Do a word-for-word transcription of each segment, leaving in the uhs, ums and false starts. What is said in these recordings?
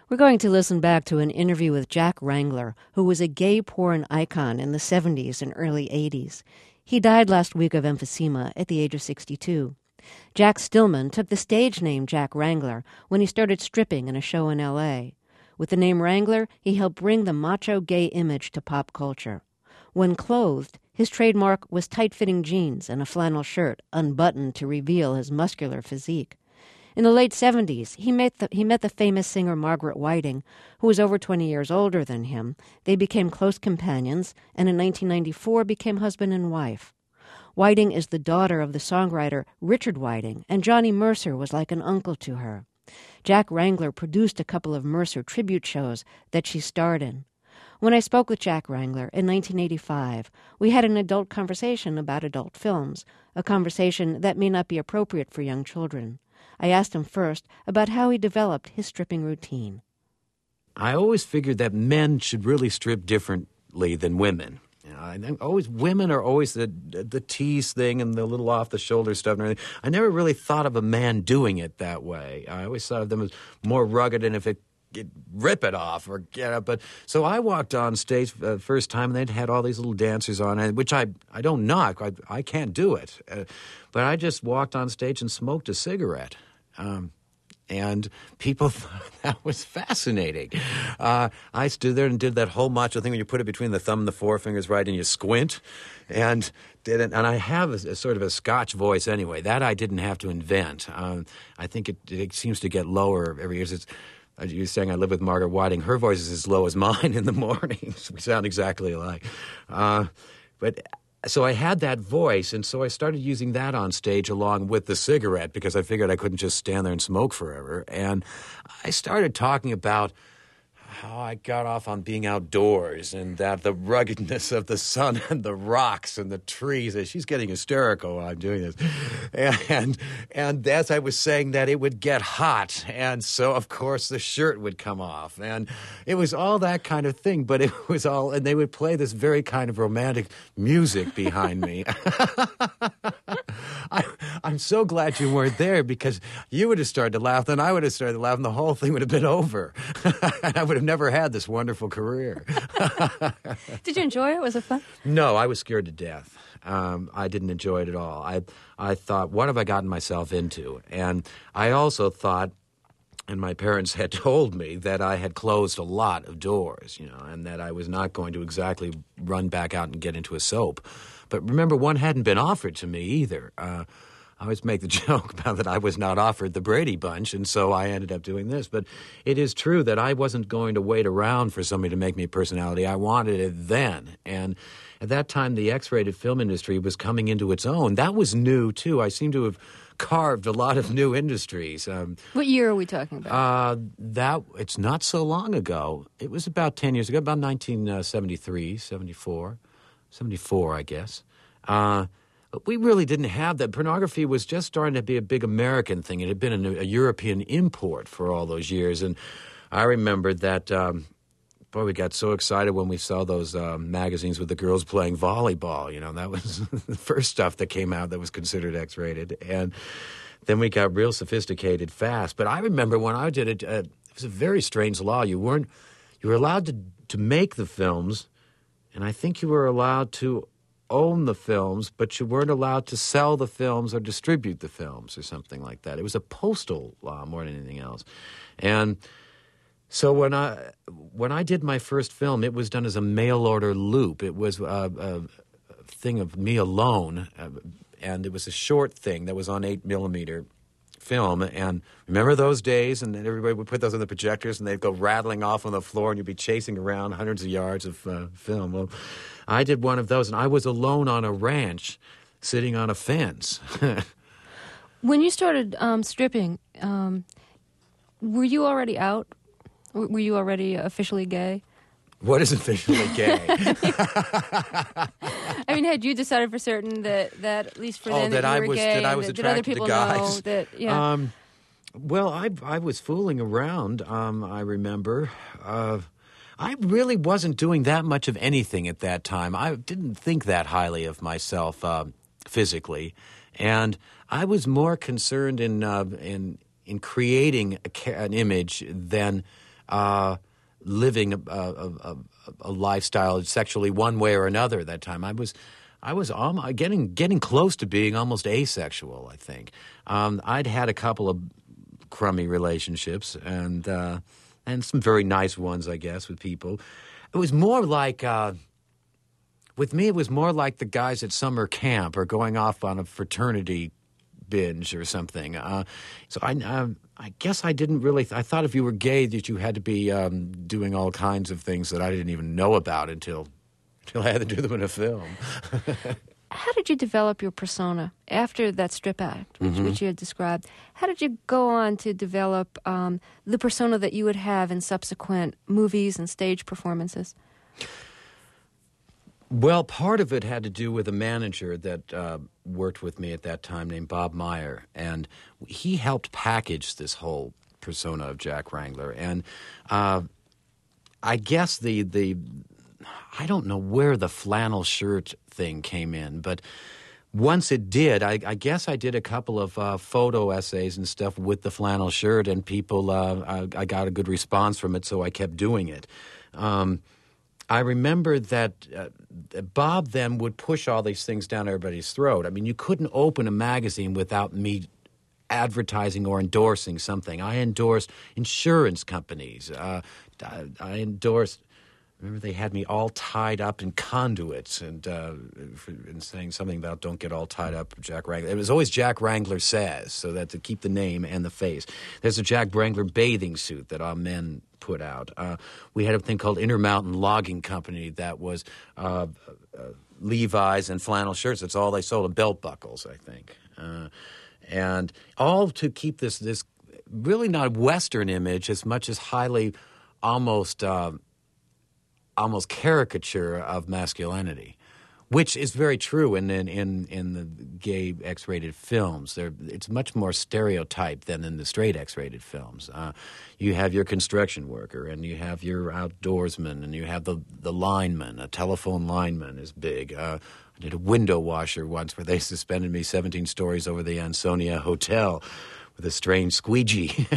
We're going to listen back to an interview with Jack Wrangler, who was a gay porn icon in the seventies and early eighties. He died last week of emphysema at the age of sixty-two. Jack Stillman took the stage name Jack Wrangler when he started stripping in a show in L A. With the name Wrangler, he helped bring the macho gay image to pop culture. When clothed, his trademark was tight-fitting jeans and a flannel shirt unbuttoned to reveal his muscular physique. In the late seventies, he met, the, he met the famous singer Margaret Whiting, who was over twenty years older than him. They became close companions, and in nineteen ninety-four became husband and wife. Whiting is the daughter of the songwriter Richard Whiting, and Johnny Mercer was like an uncle to her. Jack Wrangler produced a couple of Mercer tribute shows that she starred in. When I spoke with Jack Wrangler in nineteen eighty-five, we had an adult conversation about adult films, a conversation that may not be appropriate for young children. I asked him first about how he developed his stripping routine. I always figured that men should really strip differently than women. You know, I think always women are always the the tease thing and the little off the shoulder stuff and everything. I never really thought of a man doing it that way. I always thought of them as more rugged, and if it Get, rip it off or get up. But so I walked on stage the uh, first time, and they'd had all these little dancers on, and, which I I don't knock. I I can't do it, uh, but I just walked on stage and smoked a cigarette. Um, And people thought that was fascinating. Uh, I stood there and did that whole macho thing when you put it between the thumb and the forefingers, right, and you squint, and did it. And I have a, a sort of a Scotch voice anyway. That I didn't have to invent. Um, I think it, it seems to get lower every year. It's, you were saying I live with Margaret Whiting. Her voice is as low as mine in the mornings. We sound exactly alike. Uh, but so I had that voice, and so I started using that on stage along with the cigarette because I figured I couldn't just stand there and smoke forever. And I started talking about how I got off on being outdoors and that the ruggedness of the sun and the rocks and the trees. And she's getting hysterical while I'm doing this. And and as I was saying that, it would get hot. And so, of course, the shirt would come off. And it was all that kind of thing. But it was all, and they would play this very kind of romantic music behind me. I, I'm so glad you weren't there because you would have started to laugh, then I would have started to laugh, and the whole thing would have been over. And I would have never had this wonderful career. Did you enjoy it? Was it fun? No, I was scared to death. Um, I didn't enjoy it at all. I I thought, what have I gotten myself into? And I also thought, and my parents had told me that I had closed a lot of doors, you know, and that I was not going to exactly run back out and get into a soap. But remember, one hadn't been offered to me either. Uh, I always make the joke about that I was not offered the Brady Bunch, and so I ended up doing this. But it is true that I wasn't going to wait around for somebody to make me a personality. I wanted it then. And at that time, the X-rated film industry was coming into its own. That was new, too. I seem to have carved a lot of new industries. Um, what year are we talking about? Uh, that it's not so long ago. It was about ten years ago, about nineteen seventy-three, seventy-four, seventy-four, I guess. Uh, we really didn't have that. Pornography was just starting to be a big American thing. It had been a, a European import for all those years. And I remember that, um, boy, we got so excited when we saw those uh, magazines with the girls playing volleyball. You know, that was the first stuff that came out that was considered X-rated. And then we got real sophisticated fast. But I remember when I did it, uh, it was a very strange law. You weren't, you were allowed to, to make the films, and I think you were allowed to own the films, but you weren't allowed to sell the films or distribute the films or something like that. It was a postal law more than anything else. And so when I when I did my first film, it was done as a mail order loop. It was a, a thing of me alone, uh, and it was a short thing that was on eight millimeter film. And remember those days? And then everybody would put those on the projectors, and they'd go rattling off on the floor, and you'd be chasing around hundreds of yards of uh, film. Well, I did one of those, and I was alone on a ranch, sitting on a fence. When you started um, stripping, um, were you already out? W- were you already officially gay? What is officially gay? I mean, had you decided for certain that, that at least for oh, then, that, that you I were was gay? that I was did attracted other people to guys. know that? Yeah. Um, well, I I was fooling around. Um, I remember. Uh, I really wasn't doing that much of anything at that time. I didn't think that highly of myself uh, physically, and I was more concerned in uh, in in creating a, an image than uh, living a, a, a, a lifestyle sexually one way or another at that time. I was I was um, getting getting close to being almost asexual, I think. Um, I'd had a couple of crummy relationships and uh, and some very nice ones, I guess, with people. It was more like, uh, with me, it was more like the guys at summer camp or going off on a fraternity binge or something. Uh, so I, uh, I guess I didn't really. Th- I thought if you were gay that you had to be um, doing all kinds of things that I didn't even know about until until I had to do them in a film. How did you develop your persona after that strip act, which, Mm-hmm. which you had described? How did you go on to develop um, the persona that you would have in subsequent movies and stage performances? Well, part of it had to do with a manager that uh, worked with me at that time named Bob Meyer, and he helped package this whole persona of Jack Wrangler. And uh, I guess the the I don't know where the flannel shirt thing came in, but once it did, I, I guess I did a couple of uh, photo essays and stuff with the flannel shirt, and people, uh, I, I got a good response from it, so I kept doing it. Um, I remember that uh, Bob then would push all these things down everybody's throat. I mean, you couldn't open a magazine without me advertising or endorsing something. I endorsed insurance companies. Uh, I, I endorsed... Remember, they had me all tied up in conduits and, uh, for, and saying something about don't get all tied up, Jack Wrangler. It was always Jack Wrangler says, so that to keep the name and the face. There's a Jack Wrangler bathing suit that our men put out. Uh, we had a thing called Intermountain Logging Company that was uh, uh, Levi's and flannel shirts. That's all they sold, and belt buckles, I think. Uh, and all to keep this, this really not Western image as much as highly almost... Uh, almost caricature of masculinity, which is very true in in, in, in the gay X-rated films. They're, it's much more stereotyped than in the straight X-rated films. Uh, you have your construction worker, and you have your outdoorsman, and you have the, the lineman. A telephone lineman is big. Uh, I did a window washer once where they suspended me seventeen stories over the Ansonia Hotel with a strange squeegee.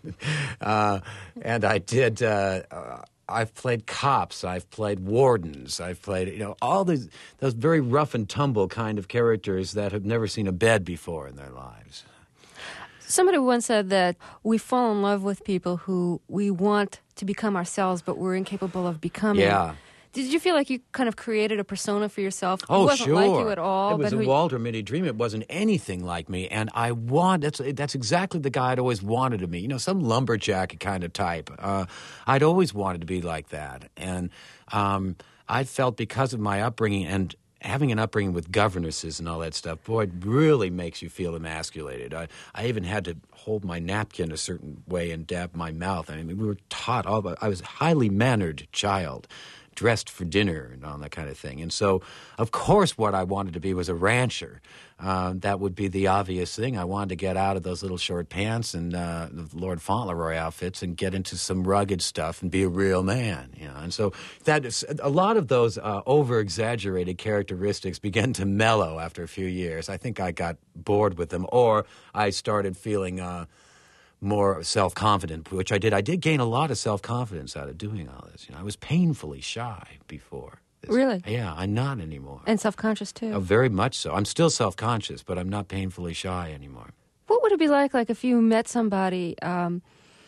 uh, and I did... Uh, uh, I've played cops, I've played wardens, I've played, you know, all these, those very rough and tumble kind of characters that have never seen a bed before in their lives. Somebody once said that we fall in love with people who we want to become ourselves, but we're incapable of becoming. Yeah. Did you feel like you kind of created a persona for yourself? Oh, It wasn't sure. like you at all. It was but a who- Walter Mitty dream. It wasn't anything like me, and I want that's that's exactly the guy I'd always wanted to be. You know, some lumberjack kind of type. Uh, I'd always wanted to be like that, and um, I felt because of my upbringing and having an upbringing with governesses and all that stuff, boy, it really makes you feel emasculated. I, I even had to hold my napkin a certain way and dab my mouth. I mean, we were taught all about, I was a highly mannered child, dressed for dinner and all that kind of thing. And so, of course, what I wanted to be was a rancher. Uh, that would be the obvious thing. I wanted to get out of those little short pants and uh, the Lord Fauntleroy outfits and get into some rugged stuff and be a real man. You know? And so that is, a lot of those uh, over-exaggerated characteristics began to mellow after a few years. I think I got bored with them, or I started feeling... Uh, more self-confident, which I did. I did gain a lot of self-confidence out of doing all this. You know, I was painfully shy before this. Really? Yeah, I'm not anymore. And self-conscious, too. Oh, very much so. I'm still self-conscious, but I'm not painfully shy anymore. What would it be like, like if you met somebody um,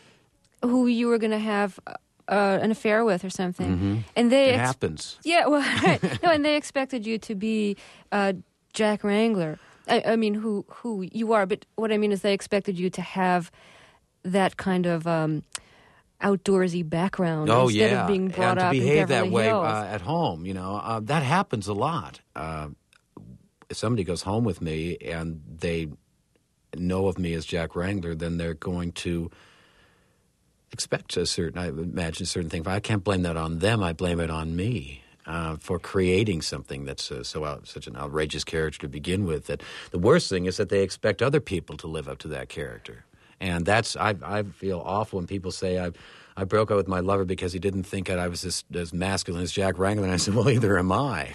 who you were going to have uh, an affair with or something, Mm-hmm. and they It ex- happens. Yeah, well, right. No, and they expected you to be uh, Jack Wrangler. I, I mean, who who you are, but what I mean is they expected you to have that kind of um, outdoorsy background Oh, instead yeah. of being brought and to up in behave Beverly that way Hills. uh, at home, you know, uh, that happens a lot. Uh, if somebody goes home with me and they know of me as Jack Wrangler, then they're going to expect a certain, I imagine a certain thing. I can't blame that on them. I blame it on me. Uh, for creating something that's uh, so out, such an outrageous character to begin with. That the worst thing is that they expect other people to live up to that character, and that's I, I feel awful when people say I I broke up with my lover because he didn't think that I was as, as masculine as Jack Wrangler, and I said, well, either am I.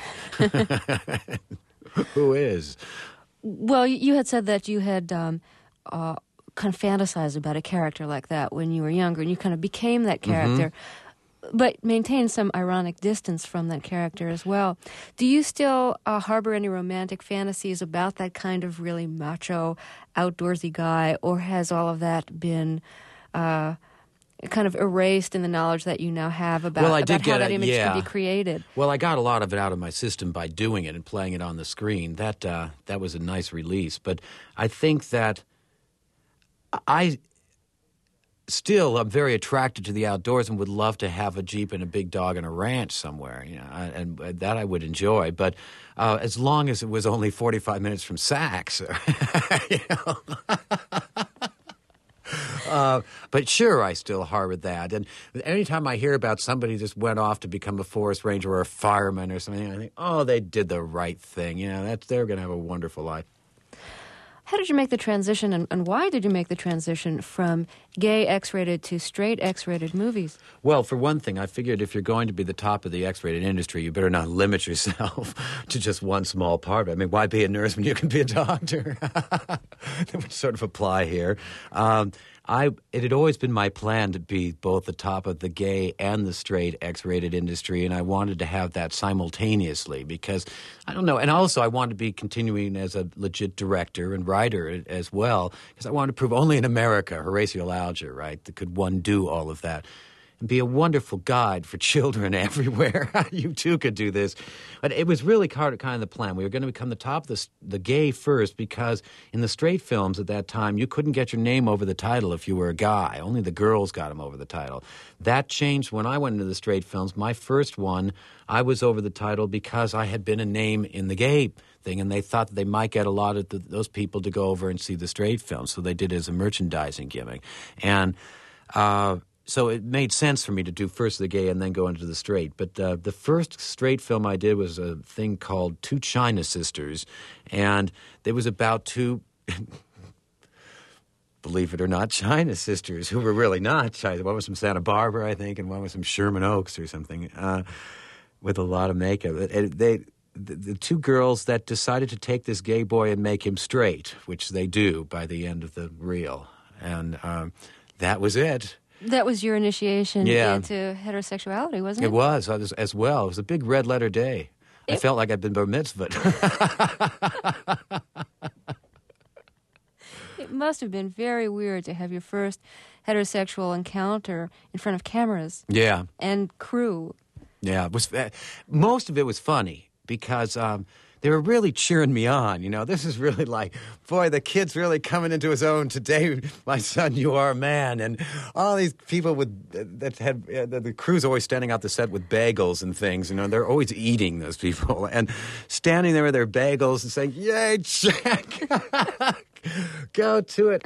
Who is? Well, you had said that you had um, uh, kind of fantasized about a character like that when you were younger, and you kind of became that character. Mm-hmm. But maintain some ironic distance from that character as well. Do you still uh, harbor any romantic fantasies about that kind of really macho, outdoorsy guy, or has all of that been uh, kind of erased in the knowledge that you now have about, well, I about did how get that a, image yeah. can be created? Well, I got a lot of it out of my system by doing it and playing it on the screen. That uh, that was a nice release. But I think that I... Still, I'm very attracted to the outdoors and would love to have a Jeep and a big dog and a ranch somewhere, you know, and that I would enjoy. But uh, as long as it was only forty-five minutes from Saks, you know. uh, but sure, I still harbor that. And anytime I hear about somebody just went off to become a forest ranger or a fireman or something, I think, oh, they did the right thing. You know, that's, they're going to have a wonderful life. How did you make the transition, and, and why did you make the transition from gay X-rated to straight X-rated movies? Well, for one thing, I figured if you're going to be the top of the X-rated industry, you better not limit yourself to just one small part. I mean, why be a nurse when you can be a doctor? That would sort of apply here. Um, I it had always been my plan to be both the top of the gay and the straight X-rated industry, and I wanted to have that simultaneously because, I don't know, and also I wanted to be continuing as a legit director and writer as well because I wanted to prove only in America, Horatio Alger, right, that could one do all of that. And be a wonderful guide for children everywhere. You too could do this. But it was really kind of, kind of the plan. We were going to become the top of the, the gay first because in the straight films at that time, you couldn't get your name over the title if you were a guy. Only the girls got them over the title. That changed when I went into the straight films. My first one, I was over the title because I had been a name in the gay thing, and they thought that they might get a lot of the, those people to go over and see the straight films. So they did it as a merchandising gimmick. And... Uh, So it made sense for me to do first the gay and then go into the straight. But uh, the first straight film I did was a thing called Two China Sisters. And it was about two, believe it or not, China sisters who were really not China. One was from Santa Barbara, I think, and one was from Sherman Oaks or something, uh, with a lot of makeup. It, they, the, the two girls that decided to take this gay boy and make him straight, which they do by the end of the reel. And um, that was it. That was your initiation yeah. into heterosexuality, wasn't it? It was, as, as well. It was a big red letter day. It, I felt like I'd been bar mitzvahed. It must have been very weird to have your first heterosexual encounter in front of cameras. Yeah. And crew. Yeah. It was, uh, most of it was funny because... Um, they were really cheering me on, you know. This is really like, boy, the kid's really coming into his own today. My son, you are a man, and all these people with that had uh, the, the crew's always standing out the set with bagels and things. You know, they're always eating, those people, and standing there with their bagels and saying, "Yay, Jack, go to it."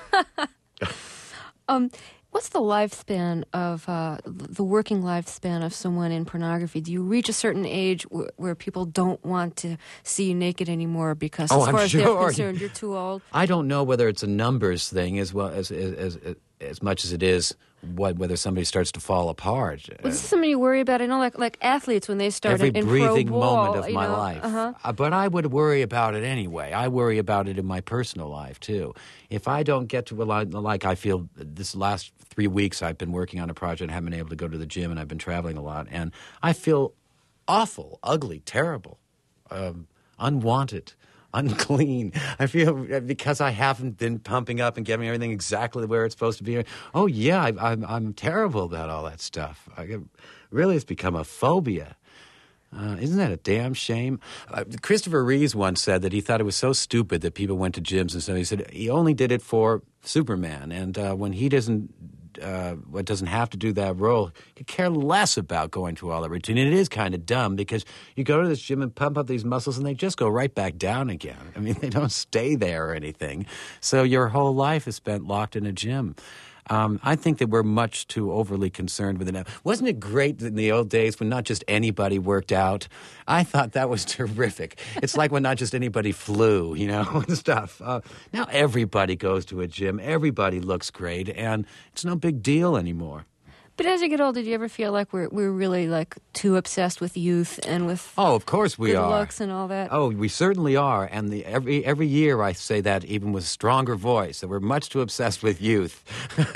um. What's the lifespan of, uh, the working lifespan of someone in pornography? Do you reach a certain age where, where people don't want to see you naked anymore because oh, as far I'm as sure. they're concerned, you're too old? I don't know whether it's a numbers thing as well as as, as, as much as it is what, whether somebody starts to fall apart. Was this something you worry about? I know like, like athletes when they start Every in, in breathing pro ball, moment of you my know? life. Uh-huh. Uh, but I would worry about it anyway. I worry about it in my personal life, too. If I don't get to, like I feel this last three weeks I've been working on a project and haven't been able to go to the gym and I've been traveling a lot, and I feel awful, ugly, terrible, um, unwanted, unclean. I feel because I haven't been pumping up and getting everything exactly where it's supposed to be. Oh, yeah, I, I'm, I'm terrible about all that stuff. I get, really, it's become a phobia. Uh, isn't that a damn shame? Uh, Christopher Reeves once said that he thought it was so stupid that people went to gyms and so he said he only did it for Superman, and uh, when he doesn't uh, what doesn't have to do that role, he could care less about going through all that routine. And it is kind of dumb because you go to this gym and pump up these muscles and they just go right back down again. I mean, they don't stay there or anything. So your whole life is spent locked in a gym. Um, I think that we're much too overly concerned with it now. Wasn't it great in the old days when not just anybody worked out? I thought that was terrific. It's like when not just anybody flew, you know, and stuff. Uh, now everybody goes to a gym. Everybody looks great, and it's no big deal anymore. But as you get older, do you ever feel like we're we're really like too obsessed with youth and with Oh, of course we good are. looks and all that? Oh, we certainly are. And the, every every year I say that even with stronger voice, that we're much too obsessed with youth.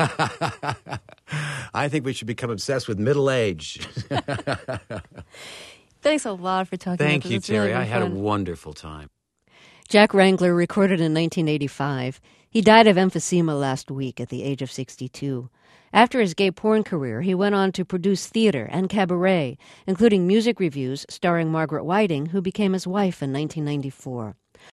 I think we should become obsessed with middle age. Thanks a lot for talking Thank with us. you, It's really Terry. been I had a fun. wonderful time. Jack Wrangler recorded in nineteen eighty-five. He died of emphysema last week at the age of sixty-two. After his gay porn career, he went on to produce theater and cabaret, including music reviews starring Margaret Whiting, who became his wife in nineteen ninety-four.